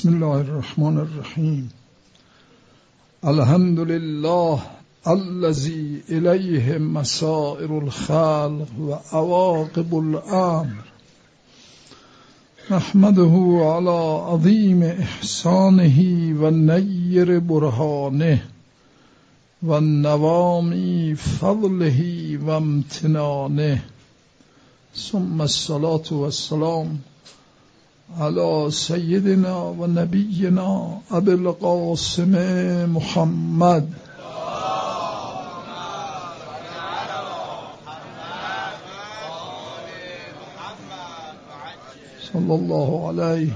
بسم الله الرحمن الرحیم. الحمد لله الذي الیه مسائر الخلق و عواقب الامر. نحمده على عظیم احسانه و نیر برهانه و نوامی فضله و امتنانه. ثم الصلاة والسلام على سيدنا و نبینا ابی القاسم محمد صلی الله علیه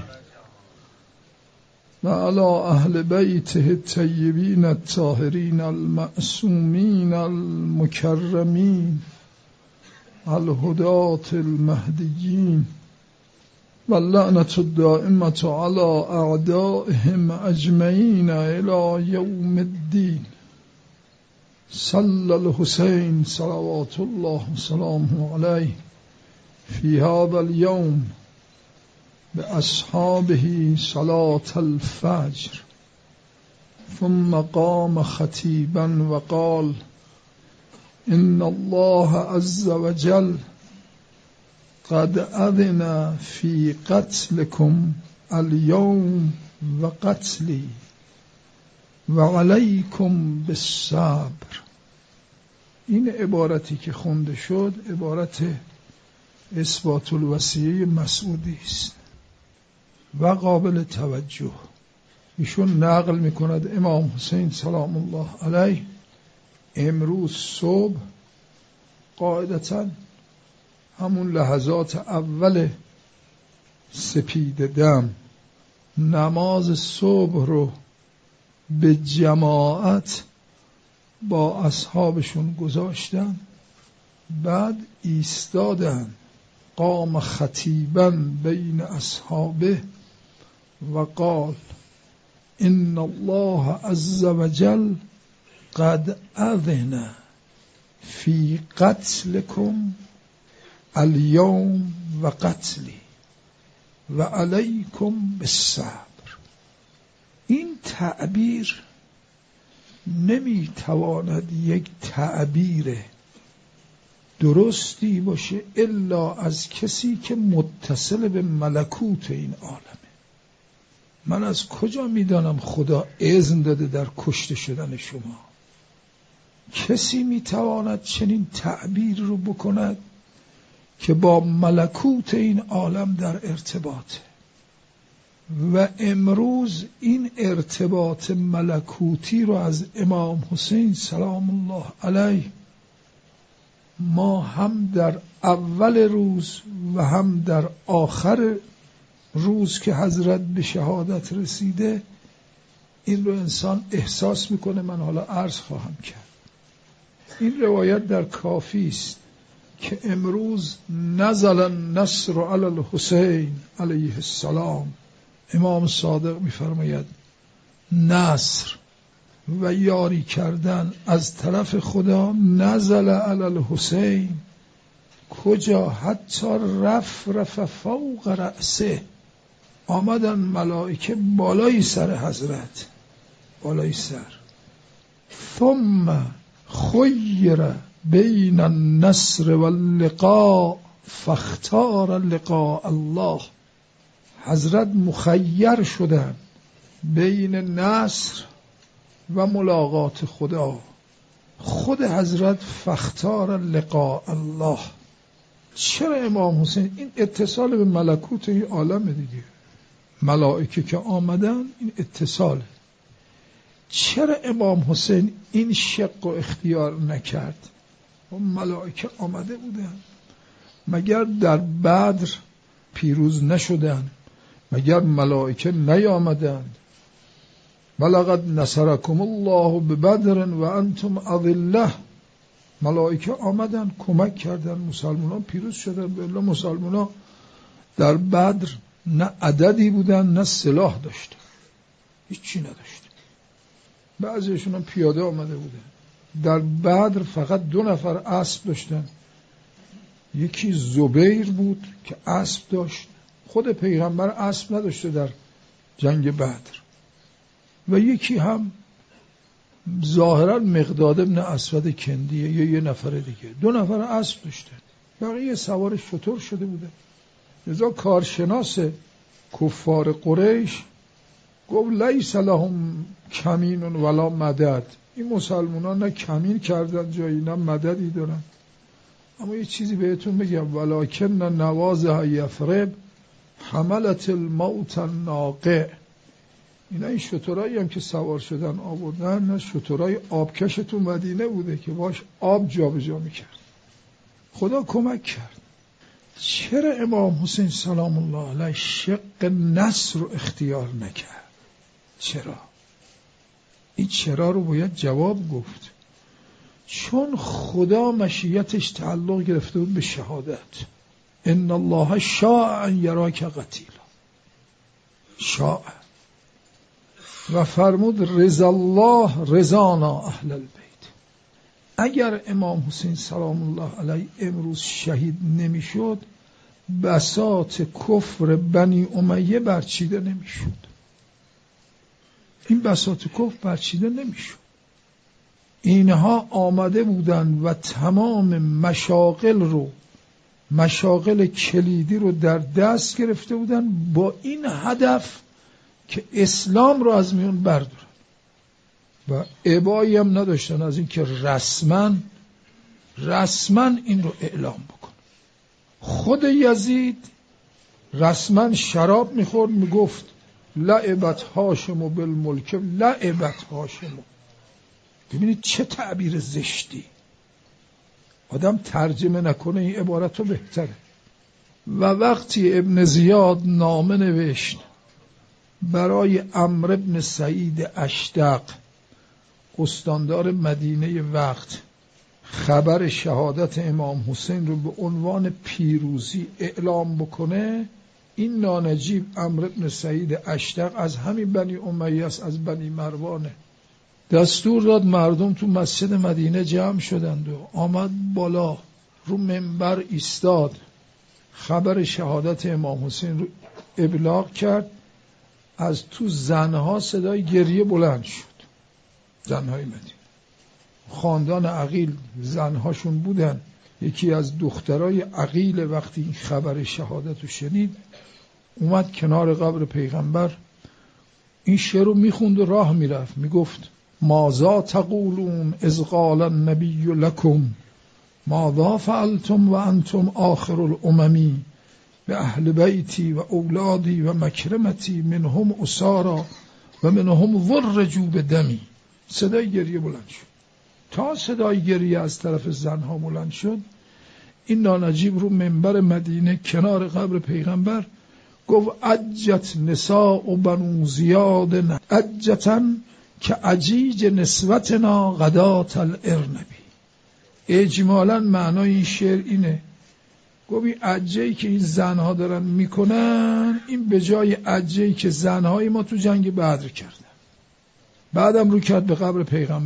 و على اهل بیته الطیبین الطاهرین المعصومین المکرمین الهداة المهدیین واللعنة الدائمة على أعدائهم أجمعين إلى يوم الدين. صلى الحسين صلوات الله وسلامه عليه في هذا اليوم بأصحابه صلاة الفجر، ثم قام خطيبا وقال: إن الله عز وجل قد أذن في قتلكم اليوم وقتلي وعليكم بالصبر. این عبارتی که خونده شد عبارت اثبات الوصیه مسعودی است و قابل توجه. ایشون نقل میکند امام حسین سلام الله علیه امروز صبح قاعدتاً همون لحظات اول سپید دم نماز صبح رو به جماعت با اصحابشون گذاشتن، بعد ایستادن. قام خطیبا بین اصحابه و قال: ان الله عز وجل قد اذن فی قتلکم اليوم و قتلی و علیکم بالصبر. این تعبیر نمیتواند یک تعبیر درستی باشه الا از کسی که متصل به ملکوت این عالمه. من از کجا میدانم خدا اذن داده در کشته شدن شما؟ کسی میتواند چنین تعبیر رو بکند که با ملکوت این عالم در ارتباطه و امروز این ارتباط ملکوتی رو از امام حسین سلام الله علیه ما هم در اول روز و هم در آخر روز که حضرت به شهادت رسیده این رو انسان احساس میکنه. من حالا عرض خواهم کرد. این روایت در کافی است که امروز نزل النصر علی الحسین علیه السلام. امام صادق می‌فرماید نصر و یاری کردن از طرف خدا نزل علی الحسین. کجا؟ حتی رفرف فوق رأسه. آمدن ملائکه بالای سر حضرت، بالای سر. ثم خیر بین النصر واللقاء فاختار لقاء الله. حضرت مخیر شدن بین نصر و ملاقات خدا. خود حضرت فاختار لقاء الله. چرا امام حسین؟ این اتصال به ملکوت این عالم دیگه. ملائکه که آمدن این اتصاله. چرا امام حسین این شق و اختیار نکرد؟ و ملائکه آمده بودن. مگر در بدر پیروز نشدن؟ مگر ملائکه نیامدند؟ ولقد نصرکم الله ببدر و انتم اذله. ملائکه آمدن کمک کردن، مسلمانان پیروز شدن. به الله مسلمانان در بدر نه عددی بودن نه سلاح داشتن، هیچی نداشتن. بعضیشون هم پیاده آمده بودن. در بدر فقط 2 نفر اسب داشتن. یکی زبیر بود که اسب داشت. خود پیغمبر اسب نداشته در جنگ بدر، و یکی هم ظاهرا مقداد ابن اسود کندیه یا یه نفر دیگه. 2 نفر اسب داشته، بقیه سوار شتر شده بوده. لذا کارشناس کفار قریش گفت لیس لهم کمین ولا مدد. این مسلمانان نه کمین کردن جایی نه مددی دارن. اما یه چیزی بهتون بگم، ولکن نوازها یفرب حملت الموت الناقع. این شترایی هم که سوار شدن آوردن، نه شترای آبکش تو مدینه بوده که باش آب جابجا میکرد. خدا کمک کرد. چرا امام حسین سلام الله علیه شق نصر رو اختیار نکرد؟ چرا؟ این چرا رو باید جواب گفت. چون خدا مشیتش تعلق گرفته بود به شهادت. ان الله شاء ان یراک قتیلا، شاء، و فرمود رضا الله رضانا اهل البیت. اگر امام حسین سلام الله علیه امروز شهید نمیشد، بساط کفر بنی امیه برچیده نمیشد. این بساط کفر برچیده نمیشد. اینها آمده بودن و تمام مشاغل کلیدی رو در دست گرفته بودن با این هدف که اسلام رو از میون بردارن، و ابایی هم نداشتن از این که رسما این رو اعلام بکن. خود یزید رسما شراب میخورد، میگفت لعبت هاشم بالملک، لعبت هاشم. ببینید چه تعبیر زشتی. آدم ترجمه نکنه این عبارت رو بهتره. و وقتی ابن زیاد نامه نوشت برای عمرو بن سعید اشدق، استاندار مدینه وقت، خبر شهادت امام حسین رو به عنوان پیروزی اعلام بکنه، این نانجیب عمرو بن سعید اشدق از همین بنی امیه است، از بنی مروانه. دستور داد مردم تو مسجد مدینه جمع شدند و آمد بالا رو منبر ایستاد، خبر شهادت امام حسین رو ابلاغ کرد. از تو زنها صدای گریه بلند شد. زنهای مدینه، خاندان عقیل زنهاشون بودن. یکی از دخترای عقیل وقتی این خبر شهادت رو شنید اومد کنار قبر پیغمبر، این شعر رو میخوند و راه میرفت، میگفت ماذا تقولون اذ قال النبی لکم ماذا فعلتم و انتم آخر الاممی به اهل بیتی و اولادی و مکرمتی منهم اسارا و منهم ورجوا بدمی. صدای گریه بلند شد. تا صدای گریه از طرف زنها بلند شد، این نانجیب رو منبر مدینه کنار قبر پیغمبر گفت عجت نساء و بنو زیاد عجتا که عجیج نسوتنا غدات الارنبی. اجمالا معنای این شعر اینه، گفت این عجه‌ای که این زنها دارن میکنن، این به جای عجه‌ای که زنهای ما تو جنگ بدر کردن. بعدم رو کرد به قبر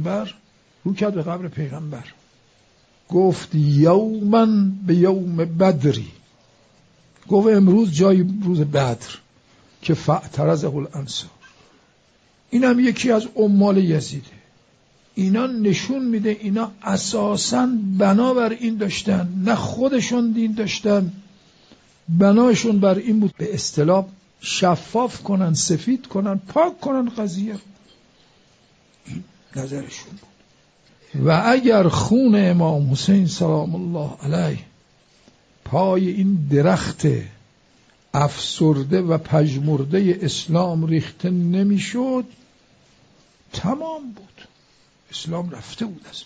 پیغمبر، گفت یومن به یوم بدری، گفت امروز جای روز بدر که فاعترضه الانصار. این هم یکی از عمال یزیده. اینا نشون میده اینا اساساً بنابر این داشتن، نه خودشون دین داشتن، بناشون بر این بود به اصطلاح شفاف کنن، سفید کنن، پاک کنن قضیه. این نظرشون بود. و اگر خون امام حسین سلام الله علیه پای این درخت افسرده و پژمرده اسلام ریخته نمیشد، تمام بود، اسلام رفته بود. از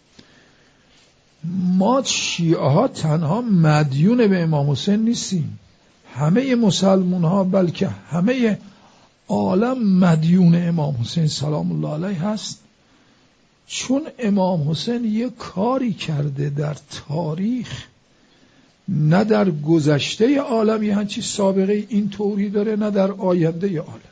ما شیعه ها تنها مدیون به امام حسین نیستیم، همه مسلمان ها بلکه همه عالم مدیون امام حسین سلام الله علیه هست. چون امام حسین یه کاری کرده در تاریخ، نه در گذشته عالم یه همچی سابقه این طوری داره، نه در آینده عالم.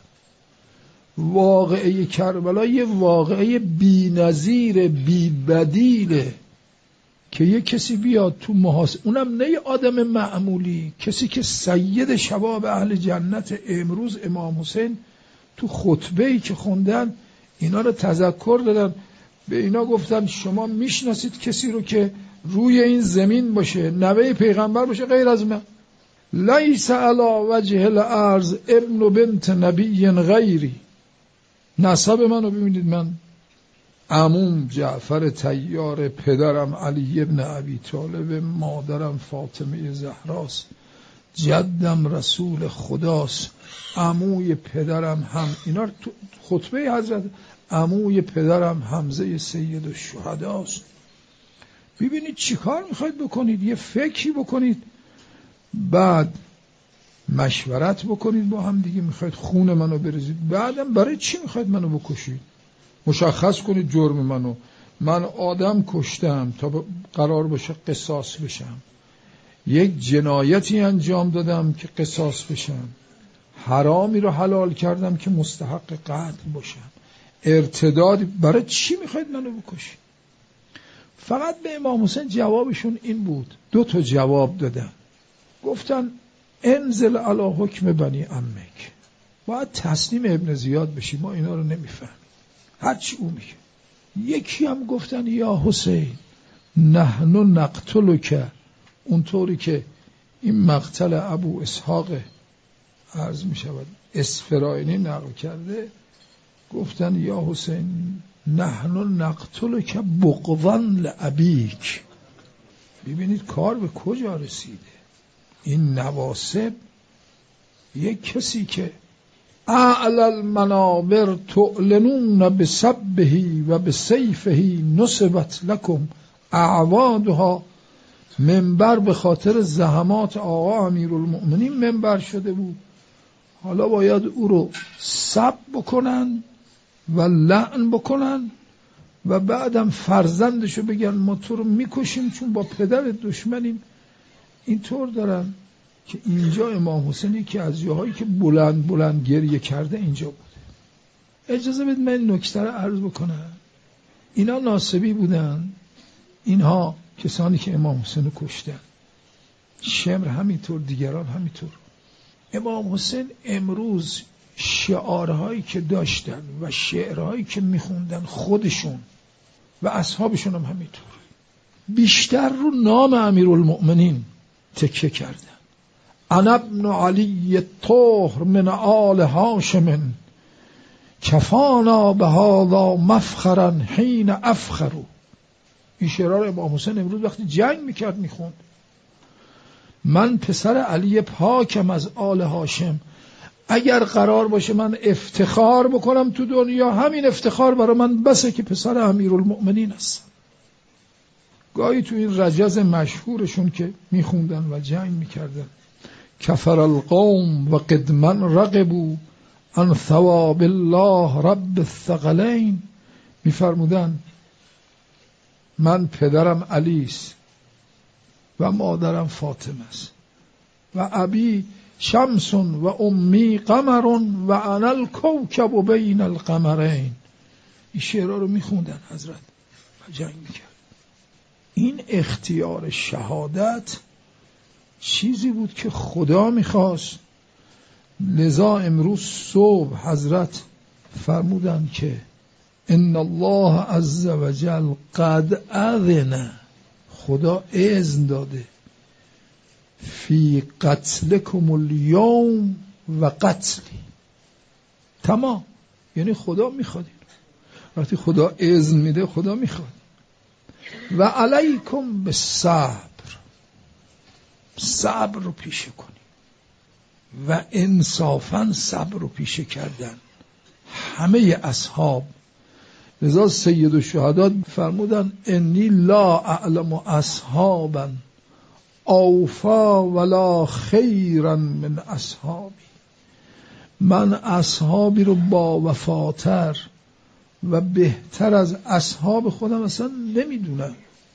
واقعه کربلا یه واقعه بی نظیر، بی بدیله که یه کسی بیاد تو محاصره، اونم نه یه آدم معمولی، کسی که سید شباب اهل جنت امروز امام حسین تو خطبه‌ای که خوندن اینا رو تذکر دادن، به اینا گفتن شما میشناسید کسی رو که روی این زمین باشه، نوه پیغمبر باشه غیر از من؟ لیس علی وجه الارض ابن بنت نبی غیری. نسب منو ببینید، من عموم جعفر طیار، پدرم علی ابن ابی طالب، مادرم فاطمه زهراست، جدم رسول خداست، عموی پدرم هم اینا تو خطبه حضرت، عموی پدرم حمزه سید الشهداست. ببینید چی کار میخواید بکنید، یه فکری بکنید، بعد مشورت بکنید با هم دیگه، میخواید خون منو بریزید، بعدم برای چی میخواید منو بکشید؟ مشخص کنید جرم منو. من آدم کشتم تا قرار باشه قصاص بشم، یک جنایتی انجام دادم که قصاص بشم، حرامی رو حلال کردم که مستحق قتل باشم، ارتداد. برای چی میخواید منو بکشید؟ فقط به امام حسین جوابشون این بود، 2 تا جواب دادن. گفتن انزل علی حکم بنی عمک، باید تسلیم ابن زیاد بشی، ما اینا رو نمیفهمیم هرچی او میگه. یکی هم گفتن یا حسین نحن نقتلک، اونطوری که این مقتل ابو اسحاق عرض میشود اسفراینی نقل کرده، گفتن یا حسین نحن نقتلک بغضا لابیک. ببینید کار به کجا رسیده. این نواسب، یک کسی که اعلی المنابر تعلنون بسبه و بسیفه نصبت لکم اعوادها، منبر به خاطر زحمات آقا امیرالمؤمنین منبر شده بود، حالا باید او رو سب بکنن و لعن بکنن و بعدم فرزندشو بگن ما تو رو میکشیم چون با پدر دشمنیم. اینطور دارن که اینجا امام حسینی که از جاهایی که بلند بلند گریه کرده اینجا بوده. اجازه بدید من نکته رو عرض بکنم. اینا ناصبی بودن، اینها کسانی که امام حسین رو کشتن، شمر همینطور، دیگران همینطور. امام حسین امروز شعارهایی که داشتن و شعرهایی که میخوندن خودشون و اصحابشون هم همینطور، بیشتر رو نام امیرالمؤمنین تکیه کردن. انا ابن علی الطاهر من آل هاشم کفانا بهذا مفخرا حین افخروا. این شعرها امام حسین امروز وقتی جنگ میکرد میخوند. من پسر علی پاکم از آل هاشم، اگر قرار باشه من افتخار بکنم تو دنیا، همین افتخار برای من بسه که پسر امیرالمؤمنین هستم. گاهی تو این رجز مشهورشون که میخوندن و جنگ میکردن، کفر القوم و قدمن رقبوا عن ثواب الله رب الثقلین، میفرمودن من پدرم علی است و مادرم فاطمه است و ابی شمس و امی قمر و انا الکوکب بین القمرین. این شعرها رو میخوندن حضرت و جنگ میکرد. این اختیار شهادت چیزی بود که خدا میخواست. لذا امروز صبح حضرت فرمودن که ان الله عز وجل قد اذن، خدا اذن داده، فی قتلکم الیوم و قتلی. تمام، یعنی خدا میخواد. وقتی خدا اذن میده خدا میخواد. و علیکم بالصبر، صبر رو پیشه کنی و انصافا صبر رو پیشه کردن همه اصحاب. لذا سید الشهدا فرمودن انی لا اعلم اصحابا اوفا ولا خیرا من اصحابی. من اصحابی رو با وفاتر و بهتر از اصحاب خودم اصلا نمیدونم.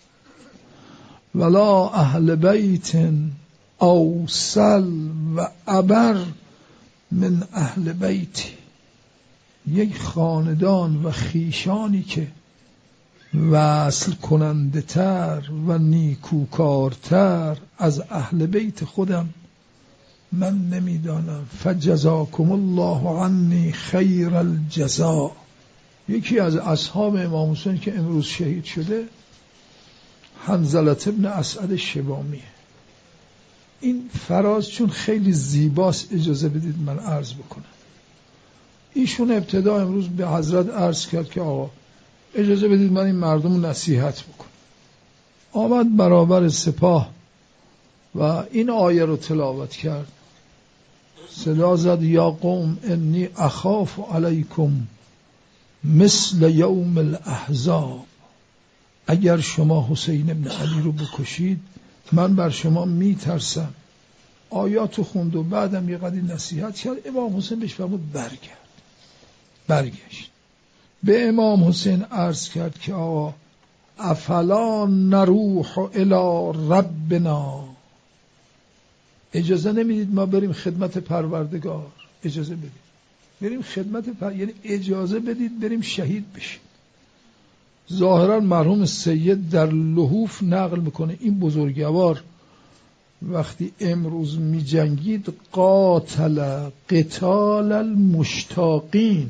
ولا اهل بیت اوصل و ابر من اهل بیتی. یک خاندان و خیشانی که وصل کننده تر و نیکوکارتر از اهل بیت خودم من نمیدانم. فجزاکم الله عنی خیر الجزا. یکی از اصحاب امام حسین که امروز شهید شده حنظله بن اسعد شبامیه. این فراز چون خیلی زیباست اجازه بدید من عرض بکنم. ایشون ابتدا امروز به حضرت عرض کرد که آقا اجازه بدید من این مردم نصیحت بکنم. آمد برابر سپاه و این آیه رو تلاوت کرد. صدا زد یا قوم انی اخاف علیکم مثل یوم الاحزاب. اگر شما حسین ابن علی رو بکشید من بر شما میترسم. آیاتو خوند و بعدم یه قدری نصیحت کرد. امام حسین بهش فرمود برگشت. به امام حسین عرض کرد که آقا افلا نروح الی ربنا. اجازه نمیدید ما بریم خدمت پروردگار؟ اجازه بدید بریم خدمت یعنی اجازه بدید بریم شهید بشیم. ظاهرا مرحوم سید در لحوف نقل میکنه این بزرگوار وقتی امروز میجنگید قاتل قتال المشتاقین.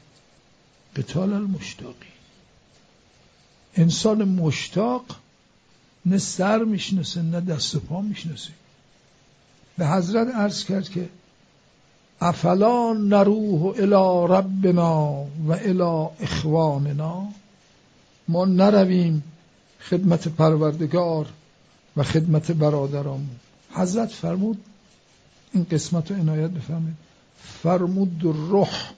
انسان مشتاق نه سر میشناسه نه دست و پا میشناسه. به حضرت عرض کرد که افلا نروح الی ربنا و الی اخواننا. ما نرویم خدمت پروردگار و خدمت برادرامون. حضرت فرمود این قسمت رو عنایت بفرمایید. فرمود روح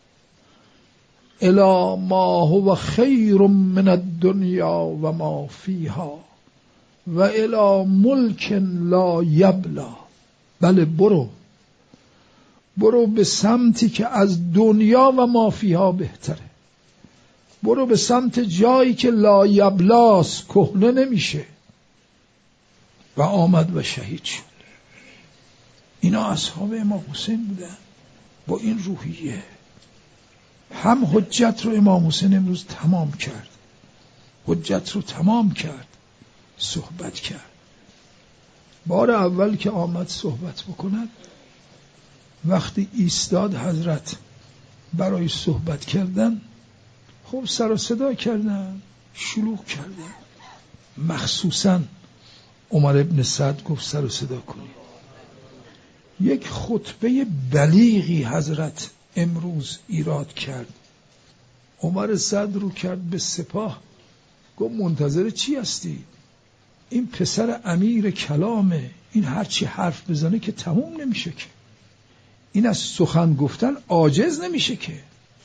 الی ما هو خیر من الدنیا و ما فیها و الی ملک لا یبلا. بله برو به سمتی که از دنیا و ما فیها بهتره. برو به سمت جایی که لا یبلاس، کهنه نمیشه. و آمد و شهید شد. اینا اصحاب امام حسین بودن با این روحیه. هم حجت رو امام حسین امروز تمام کرد. صحبت کرد. بار اول که آمد صحبت بکند وقتی ایستاد حضرت برای صحبت کردن خب سر و صدا کردن، شلوغ کردن. مخصوصا عمر ابن سعد گفت سر و صدا کنید. یک خطبه بلیغی حضرت امروز ایراد کرد. عمر سعد رو کرد به سپاه گفت منتظر چی هستی؟ این پسر امیر کلامه، این هرچی حرف بزنه که تموم نمیشه که. این از سخن گفتن عاجز نمیشه که.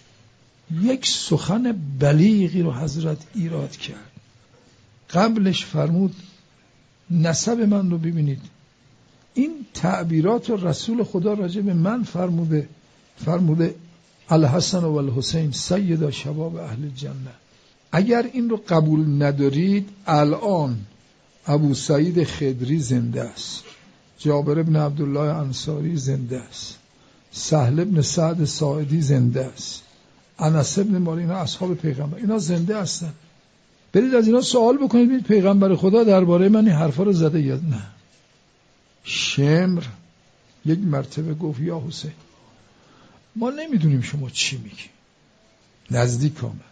یک سخن بلیغی رو حضرت ایراد کرد. قبلش فرمود نسب من رو ببینید. این تعبیرات رسول خدا راجع به من فرموده الحسن و الحسین سیدا شباب اهل جنه. اگر این رو قبول ندارید الان ابو سعید خدری زنده است، جابر ابن عبدالله انصاری زنده است، سهل ابن سعد ساعدی زنده است، انس ابن مالک، اینا اصحاب پیغمبر، اینا زنده هستن. برید از اینا سوال بکنید ببینید پیغمبر خدا درباره من این حرفا رو زده یا نه. شمر یک مرتبه گفت یا حسین ما نمیدونیم شما چی میگی. نزدیک آمد.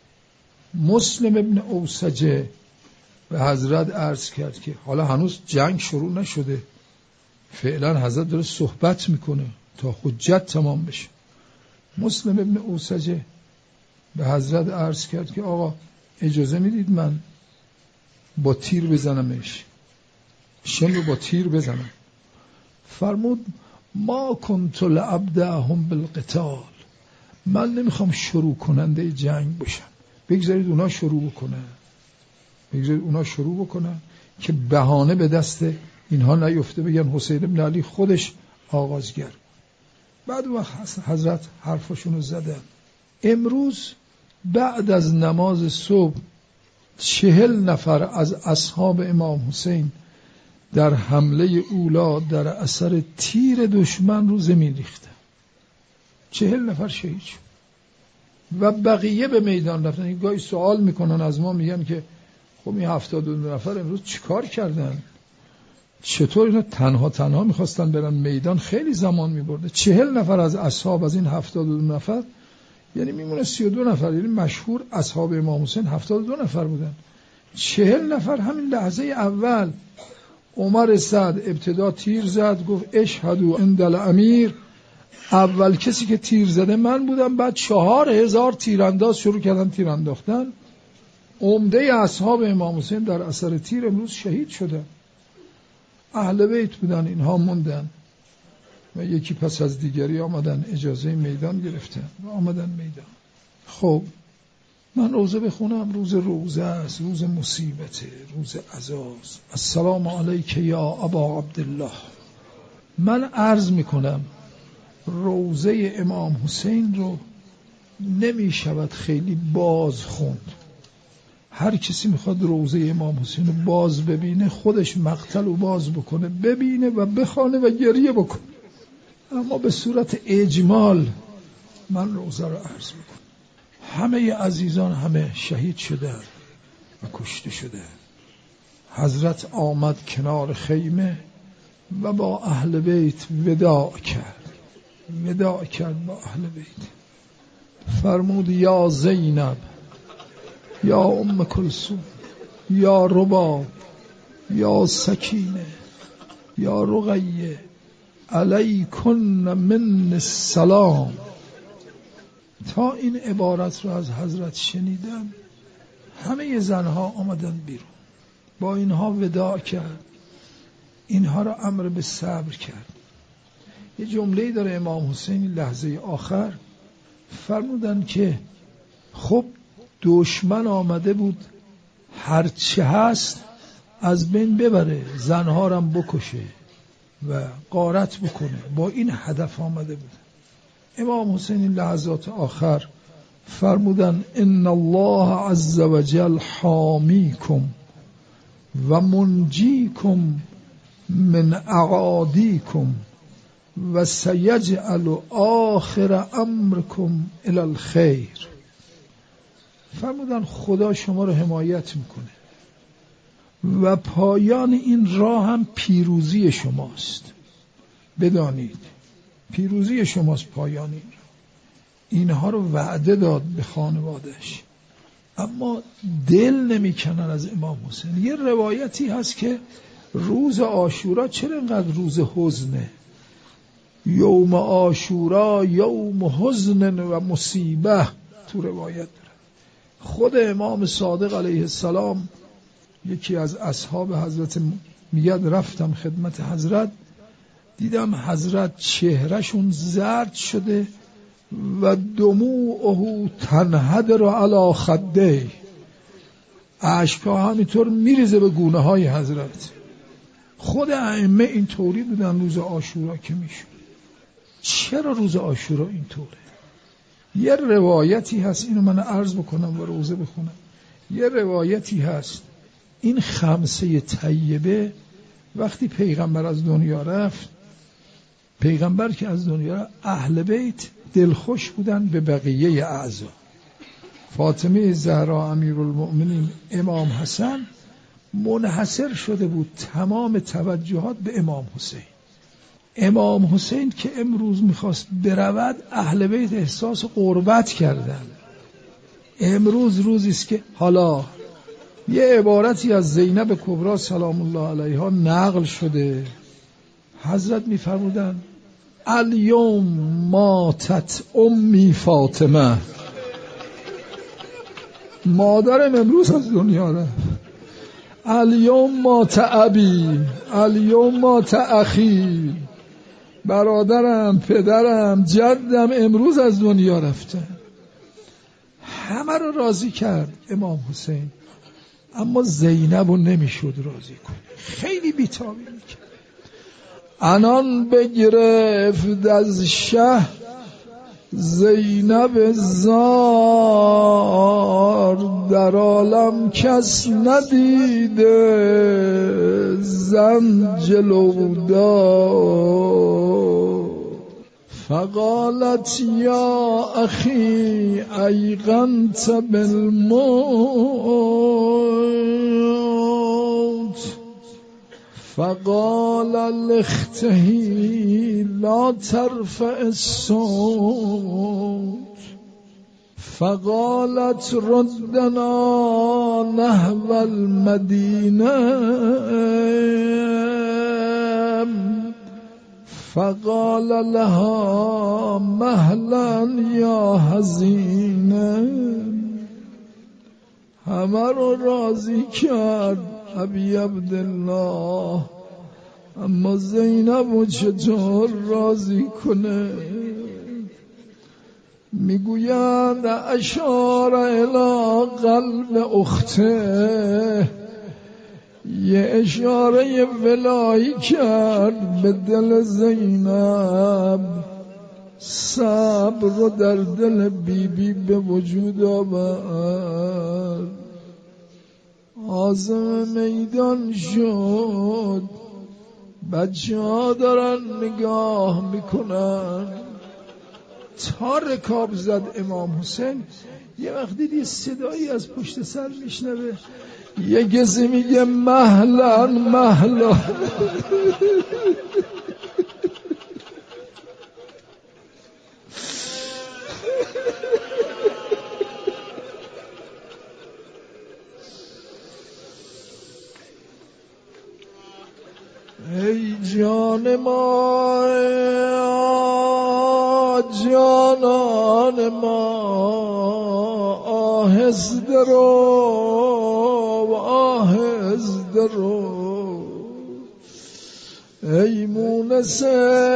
مسلم ابن اوسجه به حضرت عرض کرد که حالا هنوز جنگ شروع نشده، فعلا حضرت داره صحبت میکنه تا حجت تمام بشه. مسلم ابن اوسجه به حضرت عرض کرد که آقا اجازه میدید من با تیر بزنمش، شمر با تیر بزنم. فرمود ما کنت لابدأهم بالقتال. من نمیخوام شروع کننده جنگ باشم، بگذارید اونا شروع بکنن که بهانه به دست اینها نیفته بگن حسین ابن علی خودش آغازگر. بعد وقت حضرت حرفشونو زدن. امروز بعد از نماز صبح 40 نفر از اصحاب امام حسین در حمله اولا در اثر تیر دشمن رو زمین ریختن. 40 نفر شهید شد و بقیه به میدان رفتن. گاهی سوال میکنن از ما، میگن که خب این 72 نفر امروز چیکار کردن؟ چطور اینا تنها میخواستن برن میدان، خیلی زمان میبرده. 40 نفر از اصحاب از این 72 نفر، یعنی میمونه 32 نفر، یعنی مشهور اصحاب امام حسین 72 نفر بودن. 40 نفر همین لحظه اول عمر سعد ابتدا تیر زد، گفت اشهدوا عند الامیر، اول کسی که تیر زده من بودم. بعد 4000 تیرانداز شروع کردن تیر انداختن. عمده اصحاب امام حسین در اثر تیر امروز شهید شدن. اهل بیت بودن، اینها موندن و یکی پس از دیگری آمدن اجازه میدان گرفتن و آمدن میدان. خب من روزه بخونم، روزه است، روز مصیبته، روز عزاست. السلام علیک یا ابا عبدالله. من عرض میکنم روزه امام حسین رو نمی شود خیلی باز خوند. هر کسی میخواد روزه امام حسین رو باز ببینه، خودش مقتل رو باز بکنه، ببینه و بخونه و گریه بکنه. اما به صورت اجمال من روزه رو عرض میکنم. همه عزیزان همه شهید شده و کشته شده. حضرت آمد کنار خیمه و با اهل بیت وداع کرد با اهل بیت. فرمود یا زینب، یا ام کلثوم، یا رباب، یا سکینه، یا رقیه، علیکن من السلام. تا این عبارت رو از حضرت شنیدم همه زنها آمدن بیرون، با اینها وداع کرد، اینها را امر به صبر کرد. یه جمله‌ای داره امام حسین لحظه آخر فرمودن که خب دشمن آمده بود هرچه هست از بین ببره، زنها را بکشه و غارت بکنه، با این هدف آمده بود. امام حسین این لحظات آخر فرمودن ان الله عز وجل حامیکم و منجیکم من اعادیکم و سیجعل آخر امرکم الی الخیر. فرمودن خدا شما رو حمایت میکنه و پایان این راه هم پیروزی شماست. بدانید پیروزی شماست پایان این راه. اینها رو وعده داد به خانوادهش، اما دل نمیکنن از امام حسین. یه روایتی هست که روز عاشورا چرا اینقدر روز حزنه؟ یوم عاشورا یوم حزن و مصیبه تو روایت داره. خود امام صادق علیه السلام، یکی از اصحاب حضرت میگد رفتم خدمت حضرت، دیدم حضرت چهرهشون زرد شده و دموعه تنحدر علی خده، اشک‌ها همینطور میریزه به گونه های حضرت. خود ائمه این طوری بودن روز عاشورا که میشون. چرا روز عاشورا این طوره؟ یه روایتی هست، اینو من عرض بکنم و روزه بخونم. یه روایتی هست این خمسه طیبه وقتی پیغمبر از دنیا رفت، پیغمبر که از دنیا رفت، اهل بیت دلخوش بودن به بقیه اعضا. فاطمه زهرا امیرالمؤمنین، امام حسن منحصر شده بود تمام توجهات به امام حسین. امام حسین که امروز میخواست برود، اهل بیت احساس غربت کردن. امروز روزی است که حالا یه عبارتی از زینب کبرا سلام الله علیها نقل شده، حضرت میفرمودن الیوم ماتت امی فاطمه، مادرم امروز از دنیا رفت. الیوم مات ابی، الیوم مات اخی، برادرم، پدرم، جدم امروز از دنیا رفتن. همه رو راضی کرد امام حسین، اما زینب رو نمیشد راضی کنه، خیلی بی‌تابی میکرد. انان بگرفت از شه زینب زار، در عالم کس ندیده زن جلودار. فقالت یا اخی ایقنت بالموت، فقال لاختهی لا ترفع الصوت فقالت ردنا نحو المدینه فقال لها مهلا یا حزینه. همه رو راضی کرد ابی عبدالله، اما زینب رو چطور راضی کنه؟ میگویند اشار الی قلب اخته، یه اشاره ولایی کرد به دل زینب، صبر رو در دل بیبی به وجود آورد. عازم میدان شد، بچه ها دارن نگاه میکنن. تا رکاب زد امام حسین، یه وقت دید صدایی از پشت سر میشنوه، یه کسی میگه مهلا مهلا. ای جان ما، جانان ما، آهسته رو، آهسته رو. ای مونس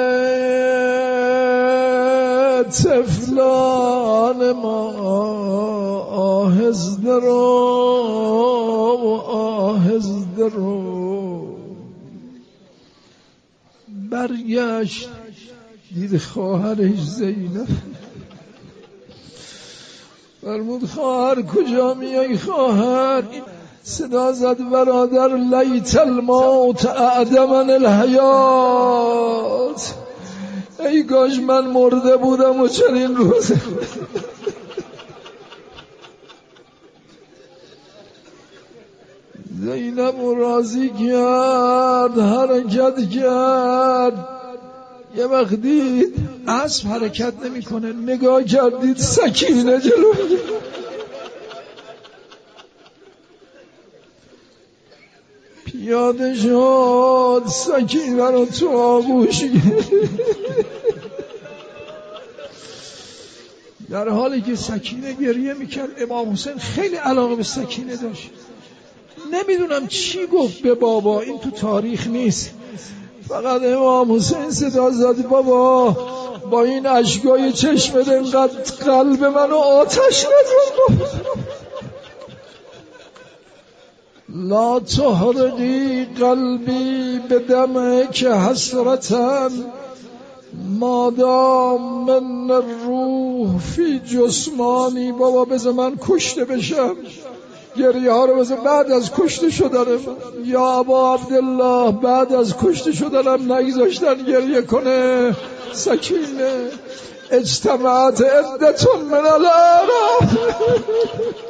طفلان ما، آهسته رو، آهسته رو. برگشت دید خواهرش زینب، فرمود خواهر کجا میای خواهر؟ صدا زد برادر لیت الموت اعدمن الحیات، ای کاش من مرده بودم و چنین روز. زینب راضی کرد، حرکت کرد. یه وقت دید اسب حرکت نمیکنه، نگاه کردید سکینه جلو. پیاده شد، سکینه رو تو آغوش گرفت. در حالی که سکینه گریه میکرد، امام حسین خیلی علاقه به سکینه داشت. نمیدونم چی گفت به بابا، این تو تاریخ نیست. فقط امام حسین صدا زد بابا با این اشکای چشمت انقدر قلب منو آتش نزن. لا تحرقی قلبی بدمک حسرتن مادام من الروح فی جسمانی. بابا بذار من کشته بشم، گریه ها رو بذار بعد از کشته شدنم. یا ابا عبدالله بعد از کشته شدنم نگذاشتن گریه کنه. سکینه اجتماعت عدتون من الاعراب.